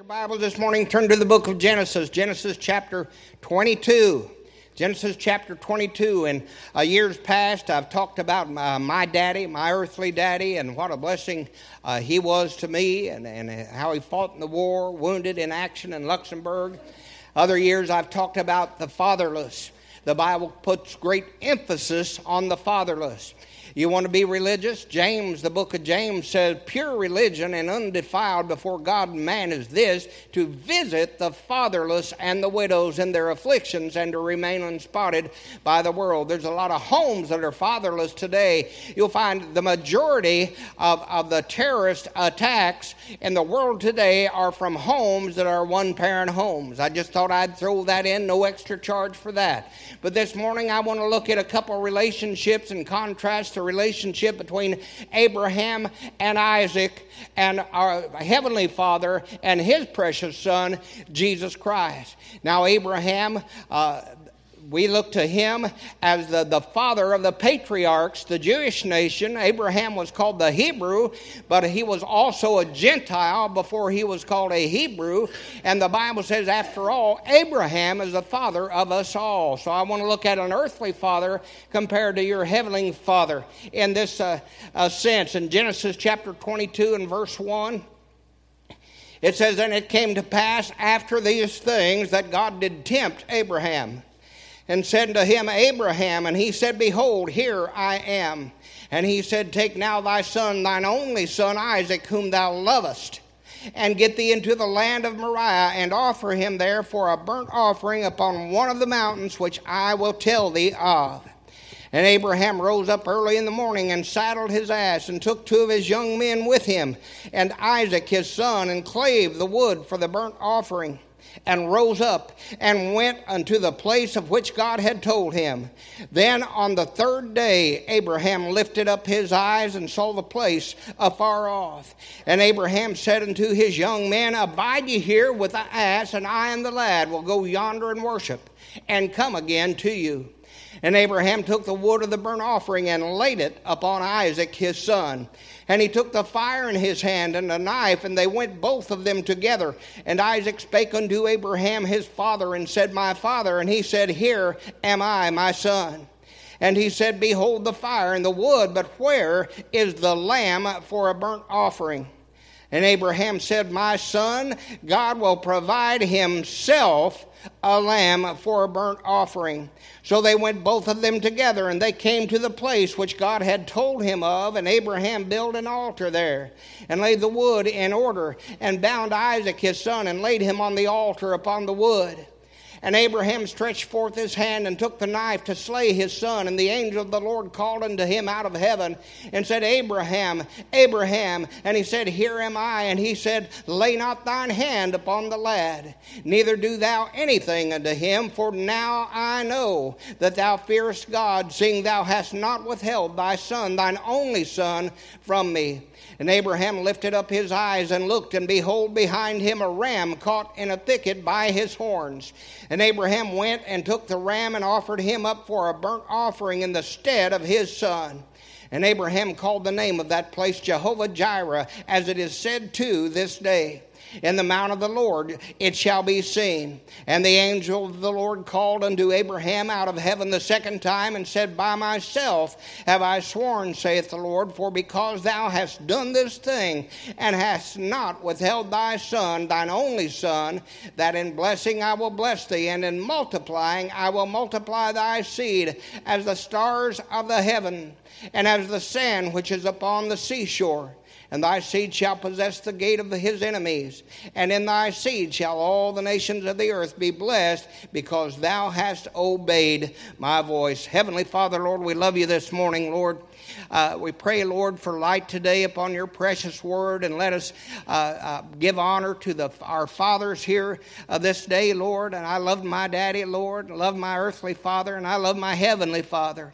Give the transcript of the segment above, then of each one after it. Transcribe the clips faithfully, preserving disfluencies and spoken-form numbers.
Your Bible this morning, turn to the book of Genesis, Genesis chapter twenty-two. Genesis chapter twenty-two. In uh, years past, I've talked about my, my daddy, my earthly daddy, and what a blessing uh, he was to me, and, and how he fought in the war, wounded in action in Luxembourg. Other years, I've talked about the fatherless. The Bible puts great emphasis on the fatherless. You want to be religious? James, the book of James says, pure religion and undefiled before God and man is this, to visit the fatherless and the widows in their afflictions and to remain unspotted by the world. There's a lot of homes that are fatherless today. You'll find the majority of, of the terrorist attacks in the world today are from homes that are one-parent homes. I just thought I'd throw that in, no extra charge for that. But this morning I want to look at a couple relationships and contrast the relationship between Abraham and Isaac and our Heavenly Father and His precious Son, Jesus Christ. Now, Abraham, uh, we look to him as the, the father of the patriarchs, the Jewish nation. Abraham was called the Hebrew, but he was also a Gentile before he was called a Hebrew. And the Bible says, after all, Abraham is the father of us all. So I want to look at an earthly father compared to your heavenly Father in this uh, uh, sense. In Genesis chapter twenty-two and verse one, it says, and it came to pass after these things that God did tempt Abraham, and said unto him, Abraham, and he said, behold, here I am. And he said, take now thy son, thine only son Isaac, whom thou lovest, and get thee into the land of Moriah, and offer him there for a burnt offering upon one of the mountains which I will tell thee of. And Abraham rose up early in the morning and saddled his ass, and took two of his young men with him, and Isaac his son, and clave the wood for the burnt offering, and rose up and went unto the place of which God had told him. Then on the third day Abraham lifted up his eyes and saw the place afar off. And Abraham said unto his young men, abide ye here with the ass, and I and the lad will go yonder and worship, and come again to you. And Abraham took the wood of the burnt offering and laid it upon Isaac his son. And he took the fire in his hand and a knife, and they went both of them together. And Isaac spake unto Abraham his father, and said, my father. And he said, here am I, my son. And he said, behold the fire and the wood, but where is the lamb for a burnt offering? And Abraham said, my son, God will provide himself a lamb for a burnt offering. So they went both of them together, and they came to the place which God had told him of. And Abraham built an altar there, and laid the wood in order, and bound Isaac his son, and laid him on the altar upon the wood. And Abraham stretched forth his hand and took the knife to slay his son. And the angel of the Lord called unto him out of heaven and said, Abraham, Abraham. And he said, here am I. And he said, lay not thine hand upon the lad, neither do thou anything unto him. For now I know that thou fearest God, seeing thou hast not withheld thy son, thine only son, from me. And Abraham lifted up his eyes and looked, and behold, behind him a ram caught in a thicket by his horns. And Abraham went and took the ram and offered him up for a burnt offering in the stead of his son. And Abraham called the name of that place Jehovah-Jireh, as it is said to this day, in the mount of the Lord it shall be seen. And the angel of the Lord called unto Abraham out of heaven the second time, and said, by myself have I sworn, saith the Lord, for because thou hast done this thing, and hast not withheld thy son, thine only son, that in blessing I will bless thee, and in multiplying I will multiply thy seed as the stars of the heaven, and as the sand which is upon the seashore. And thy seed shall possess the gate of his enemies. And in thy seed shall all the nations of the earth be blessed, because thou hast obeyed my voice. Heavenly Father, Lord, we love you this morning, Lord. Uh, we pray, Lord, for light today upon your precious word, and let us uh, uh, give honor to the, our fathers here uh, this day, Lord. And I love my daddy, Lord. I love my earthly father, and I love my heavenly Father.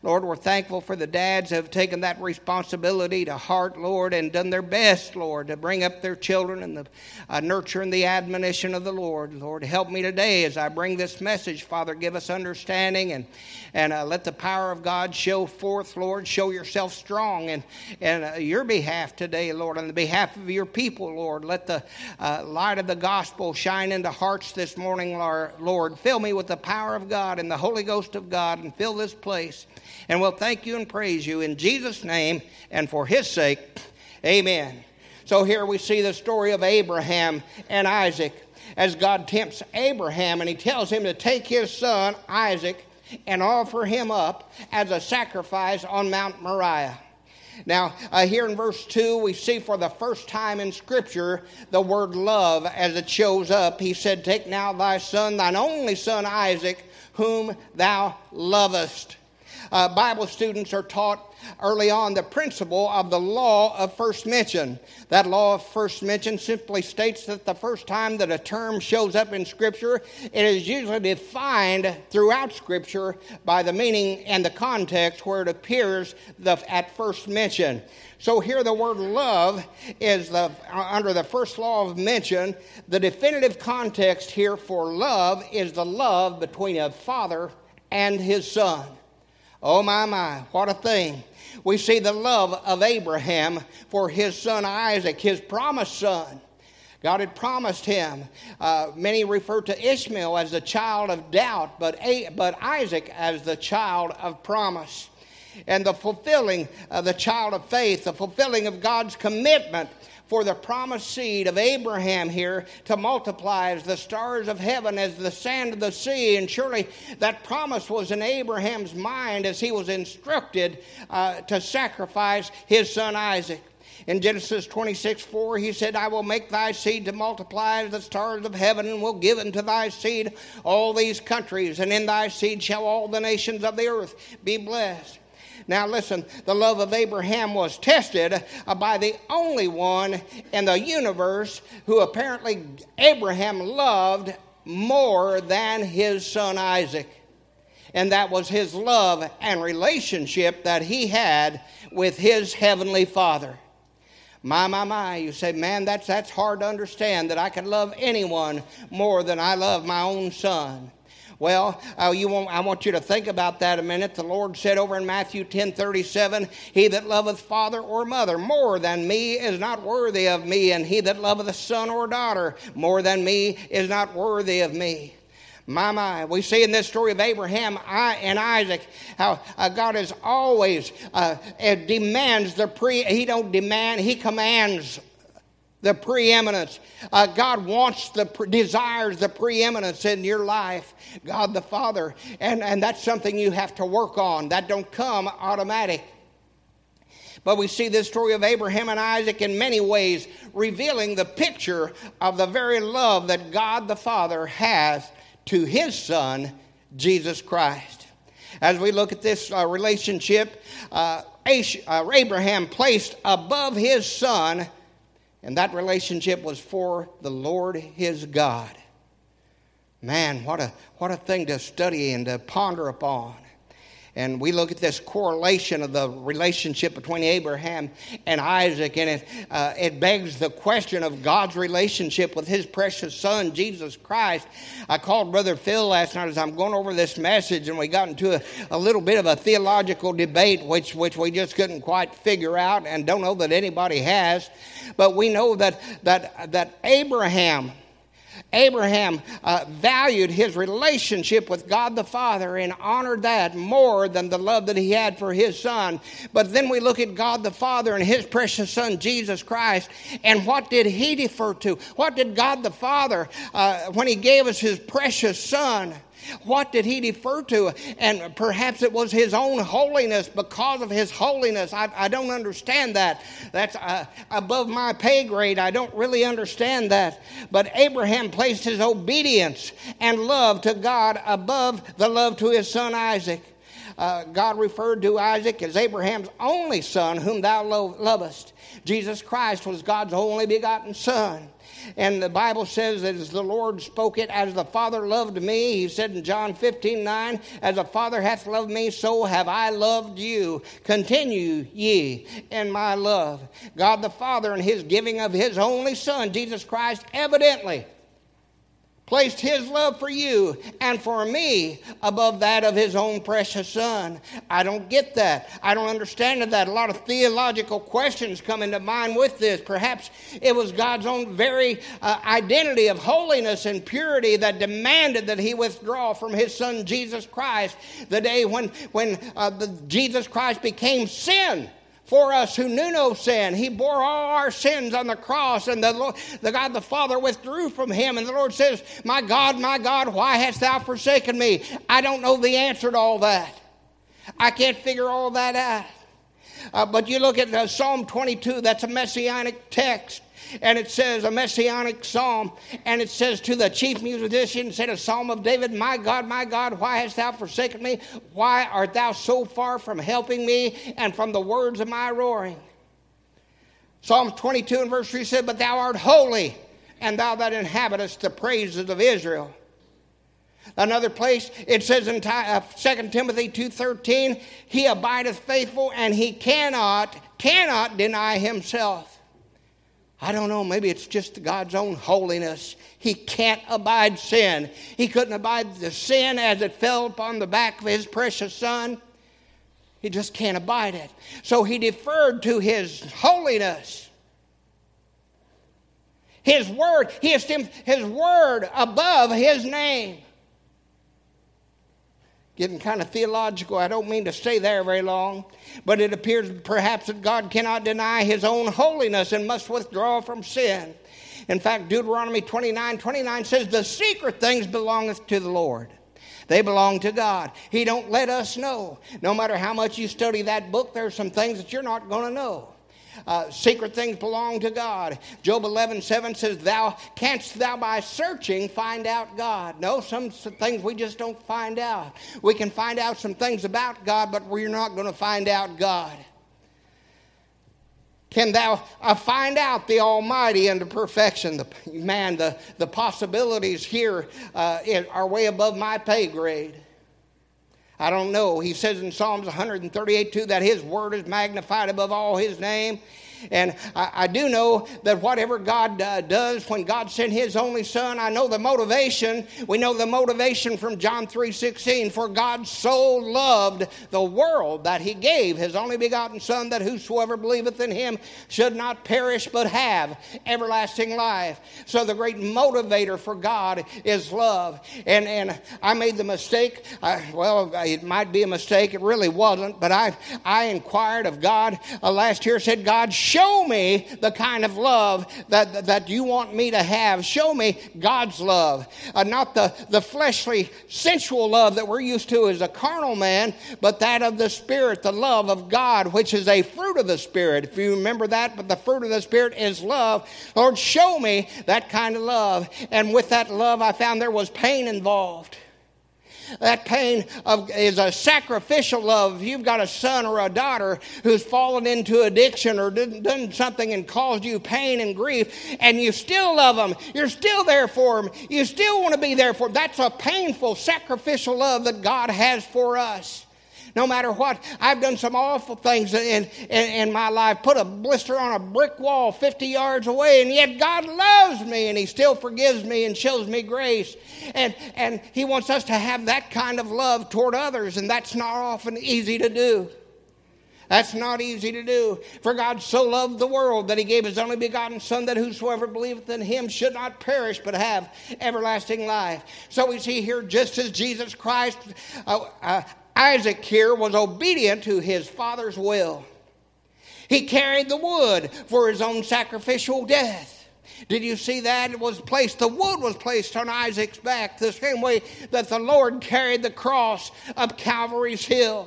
Lord, we're thankful for the dads who have taken that responsibility to heart, Lord, and done their best, Lord, to bring up their children and the uh, nurture and the admonition of the Lord. Lord, help me today as I bring this message. Father, give us understanding and, and uh, let the power of God show forth, Lord. Show yourself strong in, in uh, your behalf today, Lord, on the behalf of your people, Lord. Let the uh, light of the gospel shine into hearts this morning, Lord. Fill me with the power of God and the Holy Ghost of God and fill this place. And we'll thank you and praise you in Jesus' name and for his sake. Amen. So here we see the story of Abraham and Isaac as God tempts Abraham and he tells him to take his son Isaac and offer him up as a sacrifice on Mount Moriah. Now, uh, here in verse two, we see for the first time in Scripture the word love as it shows up. He said, take now thy son, thine only son Isaac, whom thou lovest. Uh, Bible students are taught early on the principle of the law of first mention. That law of first mention simply states that the first time that a term shows up in Scripture, it is usually defined throughout Scripture by the meaning and the context where it appears the, at first mention. So here the word love is the under the first law of mention. The definitive context here for love is the love between a father and his son. Oh, my, my, what a thing. We see the love of Abraham for his son Isaac, his promised son. God had promised him. Uh, many refer to Ishmael as the child of doubt, but, A- but Isaac as the child of promise. And the fulfilling of the child of faith, the fulfilling of God's commitment for the promised seed of Abraham here to multiply as the stars of heaven, as the sand of the sea. And surely that promise was in Abraham's mind as he was instructed uh, to sacrifice his son Isaac. In Genesis twenty-six four, he said, I will make thy seed to multiply as the stars of heaven, and will give unto thy seed all these countries, and in thy seed shall all the nations of the earth be blessed. Now listen, the love of Abraham was tested by the only one in the universe who apparently Abraham loved more than his son Isaac. And that was his love and relationship that he had with his heavenly Father. My, my, my, you say, man, that's, that's hard to understand, that I could love anyone more than I love my own son. Well, uh, you want, I want you to think about that a minute. The Lord said over in Matthew ten thirty-seven, he that loveth father or mother more than me is not worthy of me, and he that loveth a son or daughter more than me is not worthy of me. My, my, we see in this story of Abraham and Isaac how uh, God is always uh, demands the pre, he don't demand, he commands the preeminence. Uh, God wants the, desires the preeminence in your life. God the Father. And, and that's something you have to work on. That don't come automatic. But we see this story of Abraham and Isaac in many ways revealing the picture of the very love that God the Father has to his Son, Jesus Christ. As we look at this uh, relationship, uh, Abraham placed above his son, and that relationship was for the Lord his God. Man, what a what a thing to study and to ponder upon. And we look at this correlation of the relationship between Abraham and Isaac, and it, uh, it begs the question of God's relationship with his precious son, Jesus Christ. I called Brother Phil last night as I'm going over this message, and we got into a, a little bit of a theological debate, which, which we just couldn't quite figure out, and don't know that anybody has. But we know that, that, that Abraham... Abraham uh, valued his relationship with God the Father and honored that more than the love that he had for his son. But then we look at God the Father and his precious son, Jesus Christ, and what did he defer to? What did God the Father, uh, when he gave us his precious son, what did he defer to? And perhaps it was his own holiness. Because of his holiness, I, I don't understand that. That's uh, above my pay grade. I don't really understand that. But Abraham placed his obedience and love to God above the love to his son Isaac. Uh, God referred to Isaac as Abraham's only son, whom thou lo- lovest. Jesus Christ was God's only begotten son. And the Bible says that as the Lord spoke it, as the Father loved me, he said in John fifteen nine, as the Father hath loved me, so have I loved you. Continue ye in my love. God the Father, in his giving of his only Son, Jesus Christ, evidently placed his love for you and for me above that of his own precious Son. I don't get that. I don't understand that. A lot of theological questions come into mind with this. Perhaps it was God's own very uh, identity of holiness and purity that demanded that he withdraw from his Son Jesus Christ the day when, when uh, the, Jesus Christ became sin for us who knew no sin. He bore all our sins on the cross, and the, Lord, the God the Father withdrew from him. And the Lord says, my God, my God, why hast thou forsaken me? I don't know the answer to all that. I can't figure all that out. Uh, but you look at uh, Psalm twenty-two, that's a messianic text. And it says, a messianic psalm, and it says to the chief musician, said a psalm of David, my God, my God, why hast thou forsaken me? Why art thou so far from helping me and from the words of my roaring? Psalm twenty-two and verse three said, but thou art holy, and thou that inhabitest the praises of Israel. Another place, it says in Second Timothy two thirteen, he abideth faithful, and he cannot, cannot deny himself. I don't know, maybe it's just God's own holiness. He can't abide sin. He couldn't abide the sin as it fell upon the back of his precious Son. He just can't abide it. So he deferred to his holiness. His word, he esteemed his word above his name. Getting kind of theological, I don't mean to stay there very long, but it appears perhaps that God cannot deny his own holiness and must withdraw from sin. In fact, Deuteronomy twenty-nine twenty-nine says, the secret things belongeth to the Lord. They belong to God. He don't let us know. No matter how much you study that book, there's some things that you're not going to know. Uh, secret things belong to God. Job eleven seven says, thou canst thou by searching find out God. No, some, some things we just don't find out. We can find out some things about God, but we're not going to find out God. Can thou uh, find out the Almighty unto perfection? The, man, the, the possibilities here uh, are way above my pay grade. I don't know. He says in Psalms one thirty-eight two that his word is magnified above all his name. And I, I do know that whatever God uh, does, when God sent his only Son, I know the motivation. We know the motivation from John three sixteen. For God so loved the world that he gave his only begotten Son, that whosoever believeth in him should not perish but have everlasting life. So the great motivator for God is love. And, and I made the mistake. I, well, it might be a mistake. It really wasn't. But I, I inquired of God uh, last year, said, God, show me the kind of love that, that you want me to have. Show me God's love. Uh, not the, the fleshly, sensual love that we're used to as a carnal man, but that of the Spirit, the love of God, which is a fruit of the Spirit. If you remember that, but the fruit of the Spirit is love. Lord, show me that kind of love. And with that love, I found there was pain involved. That pain of, is a sacrificial love. If you've got a son or a daughter who's fallen into addiction or done, done something and caused you pain and grief, and you still love them, you're still there for them, you still want to be there for them. That's a painful, sacrificial love that God has for us. No matter what, I've done some awful things in, in, in my life. Put a blister on a brick wall fifty yards away, and yet God loves me, and he still forgives me and shows me grace. And, and he wants us to have that kind of love toward others, and that's not often easy to do. That's not easy to do. For God so loved the world that he gave his only begotten Son, that whosoever believeth in him should not perish but have everlasting life. So we see here, just as Jesus Christ, uh, uh, Isaac here was obedient to his father's will. He carried the wood for his own sacrificial death. Did you see that? It was placed, the wood was placed on Isaac's back, the same way that the Lord carried the cross up Calvary's hill.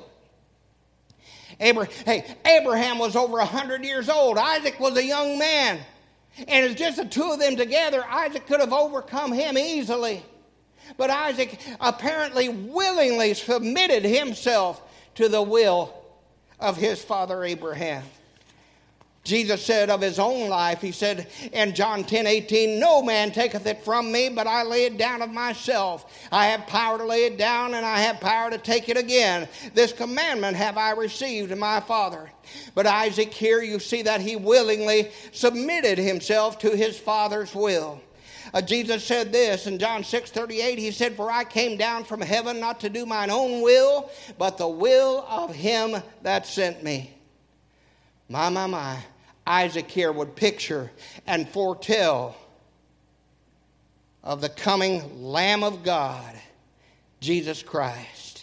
Abraham, hey, Abraham was over one hundred years old. Isaac was a young man. And it's just the two of them together, Isaac could have overcome him easily. But Isaac apparently willingly submitted himself to the will of his father Abraham. Jesus said of his own life, he said in John ten eighteen, no man taketh it from me, but I lay it down of myself. I have power to lay it down, and I have power to take it again. This commandment have I received of my Father. But Isaac here, you see that he willingly submitted himself to his Father's will. Uh, Jesus said this in John six thirty-eight. He said, for I came down from heaven not to do mine own will, but the will of him that sent me. My, my, my. Isaac here would picture and foretell of the coming Lamb of God, Jesus Christ.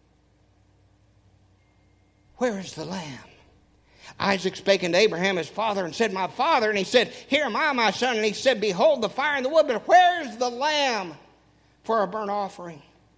Where is the Lamb? Isaac spake unto Abraham his father and said, my father. And he said, here am I, my son. And he said, behold the fire and the wood, but where is the lamb for a burnt offering?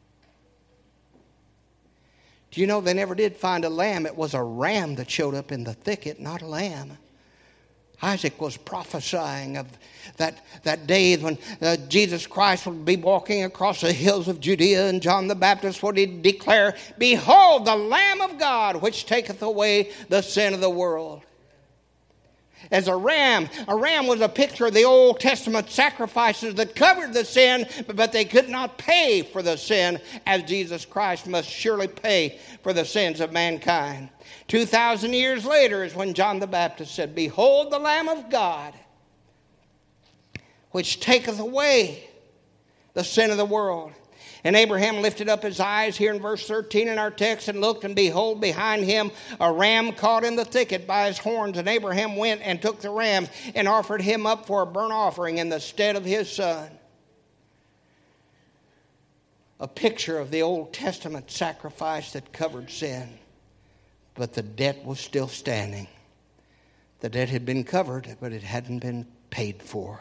Do you know they never did find a lamb? It was a ram that showed up in the thicket, not a lamb. Isaac was prophesying of that, that day when uh, Jesus Christ would be walking across the hills of Judea, and John the Baptist would declare, behold, the Lamb of God, which taketh away the sin of the world. As a ram, a ram was a picture of the Old Testament sacrifices that covered the sin, but they could not pay for the sin, as Jesus Christ must surely pay for the sins of mankind. Two thousand years later is when John the Baptist said, behold the Lamb of God, which taketh away the sin of the world. And Abraham lifted up his eyes here in verse thirteen in our text and looked, and behold, behind him a ram caught in the thicket by his horns. And Abraham went and took the ram and offered him up for a burnt offering in the stead of his son. A picture of the Old Testament sacrifice that covered sin. But the debt was still standing. The debt had been covered, but it hadn't been paid for.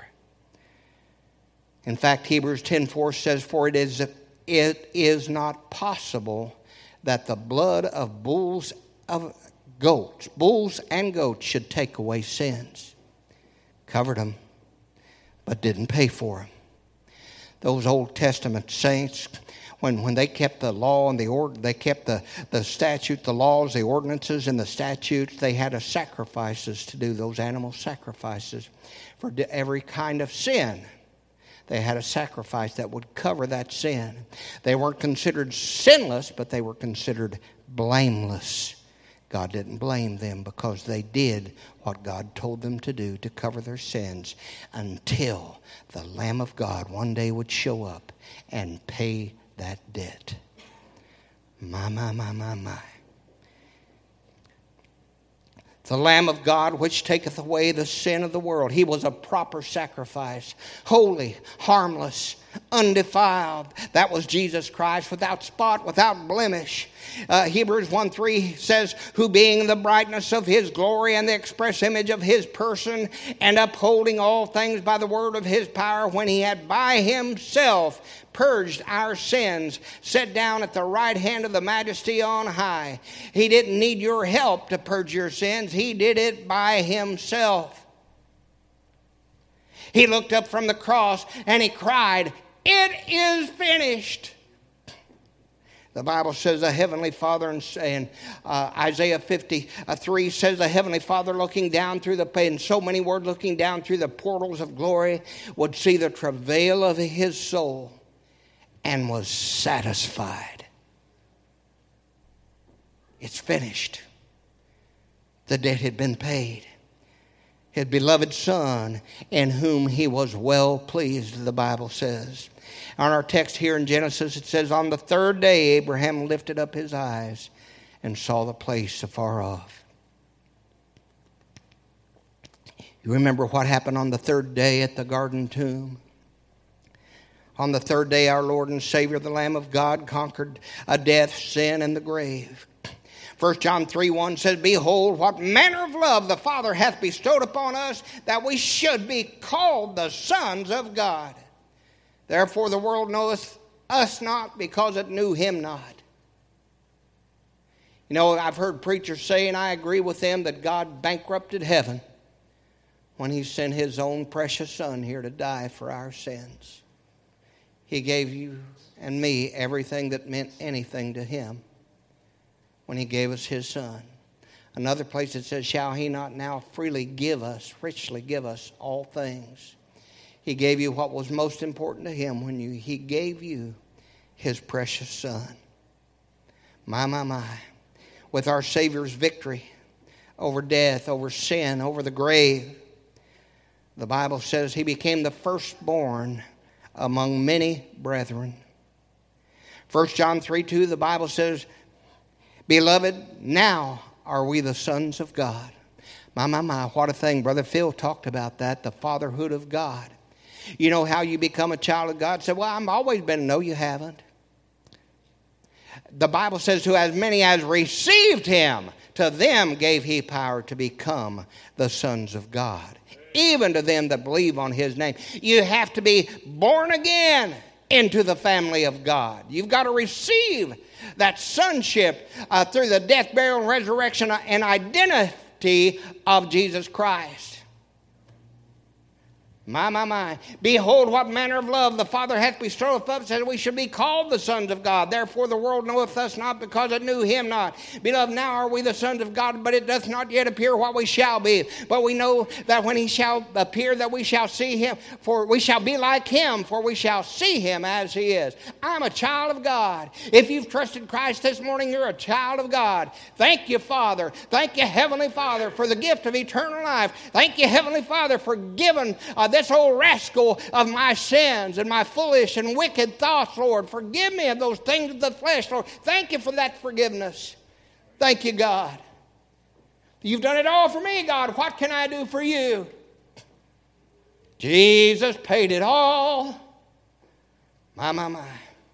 In fact, Hebrews ten four says, for it is it is not possible that the blood of bulls of goats, bulls and goats should take away sins. Covered them, but didn't pay for them. Those Old Testament saints, when, when they kept the law and the order, they kept the, the statute, the laws, the ordinances, and the statutes, they had a sacrifices to do, those animal sacrifices for every kind of sin. They had a sacrifice that would cover that sin. They weren't considered sinless, but they were considered blameless. God didn't blame them because they did what God told them to do to cover their sins until the Lamb of God one day would show up and pay that debt. My, my, my, my, my. The Lamb of God, which taketh away the sin of the world. He was a proper sacrifice, holy, harmless, undefiled. That was Jesus Christ, without spot, without blemish. Uh, Hebrews one three says, who being the brightness of his glory and the express image of his person, and upholding all things by the word of his power, when he had by himself purged our sins, sat down at the right hand of the majesty on high. He didn't need your help to purge your sins. He did it by himself. He looked up from the cross and he cried, it is finished. The Bible says the Heavenly Father, in uh, Isaiah fifty-three says the Heavenly Father looking down through the, in so many words, looking down through the portals of glory, would see the travail of his soul and was satisfied. It's finished. The debt had been paid. His beloved Son, in whom he was well pleased, the Bible says. On our text here in Genesis, it says, on the third day, Abraham lifted up his eyes and saw the place afar off. You remember what happened on the third day at the garden tomb? On the third day, our Lord and Savior, the Lamb of God, conquered a death, sin, and the grave. First John three one says, behold, what manner of love the Father hath bestowed upon us, that we should be called the sons of God. Therefore the world knoweth us not, because it knew him not. You know, I've heard preachers say, and I agree with them, that God bankrupted heaven when he sent his own precious Son here to die for our sins. He gave you and me everything that meant anything to him when he gave us his Son. Another place it says, shall he not now freely give us, richly give us all things? He gave you what was most important to him when you, he gave you his precious Son. My, my, my. With our Savior's victory over death, over sin, over the grave, the Bible says he became the firstborn among many brethren. First John three two, the Bible says, beloved, now are we the sons of God. My, my, my, what a thing. Brother Phil talked about that, the fatherhood of God. You know how you become a child of God? Say, well, I've always been. No, you haven't. The Bible says, to as many as received him, to them gave he power to become the sons of God. Even to them that believe on his name. You have to be born again into the family of God. You've got to receive that sonship uh, through the death, burial, and resurrection and identity of Jesus Christ. My, my, my. Behold, what manner of love the Father hath bestowed upon us, that we should be called the sons of God. Therefore the world knoweth us not, because it knew him not. Beloved, now are we the sons of God, but it doth not yet appear what we shall be. But we know that when he shall appear, that we shall see him, for we shall be like him, for we shall see him as he is. I'm a child of God. If you've trusted Christ this morning, you're a child of God. Thank you, Father. Thank you, Heavenly Father, for the gift of eternal life. Thank you, Heavenly Father, for giving uh, this old rascal of my sins and my foolish and wicked thoughts, Lord. Forgive me of those things of the flesh, Lord. Thank you for that forgiveness. Thank you, God. You've done it all for me, God. What can I do for you? Jesus paid it all. My, my, my.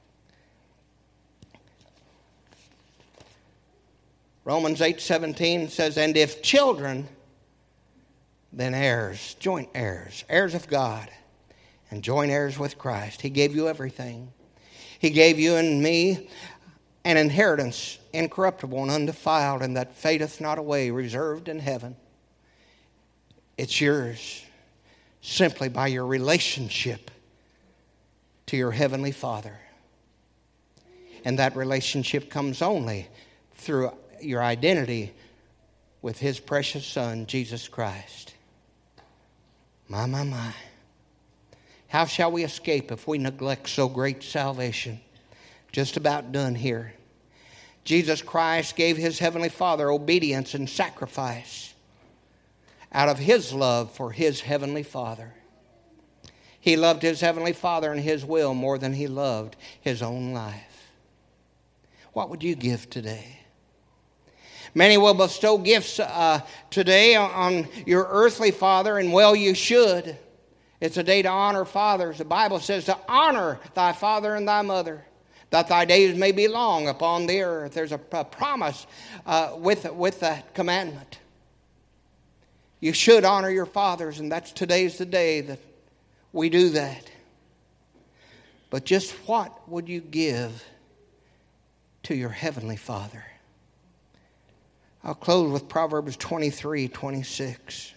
Romans eight seventeen says, and if children, then heirs, joint heirs, heirs of God, and joint heirs with Christ. He gave you everything. He gave you and me an inheritance, incorruptible and undefiled, and that fadeth not away, reserved in heaven. It's yours simply by your relationship to your Heavenly Father. And that relationship comes only through your identity with his precious Son, Jesus Christ. My, my, my. How shall we escape if we neglect so great salvation? Just about done here. Jesus Christ gave his Heavenly Father obedience and sacrifice out of his love for his Heavenly Father. He loved his Heavenly Father and his will more than he loved his own life. What would you give today? Many will bestow gifts uh, today on your earthly father, and well, you should. It's a day to honor fathers. The Bible says to honor thy father and thy mother, that thy days may be long upon the earth. There's a, a promise uh, with, with that commandment. You should honor your fathers, and that's today's the day that we do that. But just what would you give to your Heavenly Father? I'll close with Proverbs twenty-three twenty-six.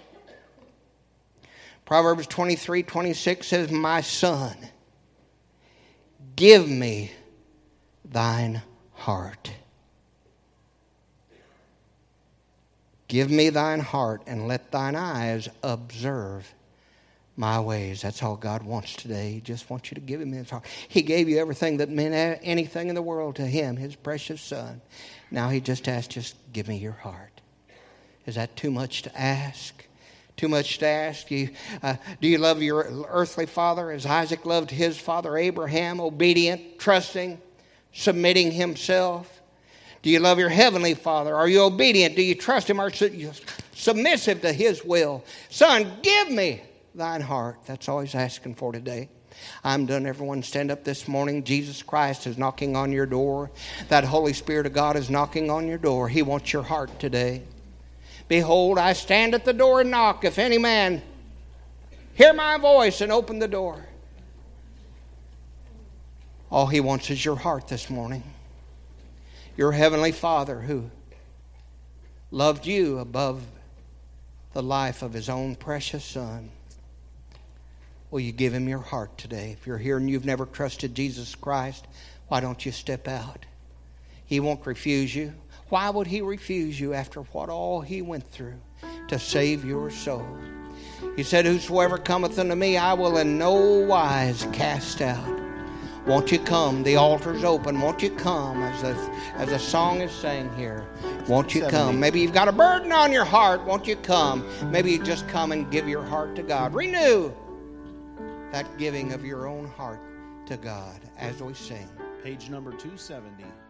Proverbs twenty-three twenty-six says, my son, give me thine heart. Give me thine heart, and let thine eyes observe my ways. That's all God wants today. He just wants you to give him his heart. He gave you everything that meant anything in the world to him, his precious Son. Now he just asked, just give me your heart. Is that too much to ask? Too much to ask? Do you, uh, do you love your earthly father as Isaac loved his father Abraham, obedient, trusting, submitting himself? Do you love your heavenly Father? Are you obedient? Do you trust him? Are you submissive to his will? Son, give me thine heart. That's all he's asking for today. I'm done. Everyone stand up this morning. Jesus Christ is knocking on your door. That Holy Spirit of God is knocking on your door. He wants your heart today. Behold, I stand at the door and knock. If any man hear my voice and open the door. All he wants is your heart this morning. Your Heavenly Father who loved you above the life of his own precious Son. Will you give him your heart today? If you're here and you've never trusted Jesus Christ, why don't you step out? He won't refuse you. Why would He refuse you after what all He went through to save your soul? He said, whosoever cometh unto me, I will in no wise cast out. Won't you come? The altar's open. Won't you come? As a, as a song is saying here, won't you come? Maybe you've got a burden on your heart. Won't you come? Maybe you just come and give your heart to God. Renew that giving of your own heart to God as we sing. Page number two seventy.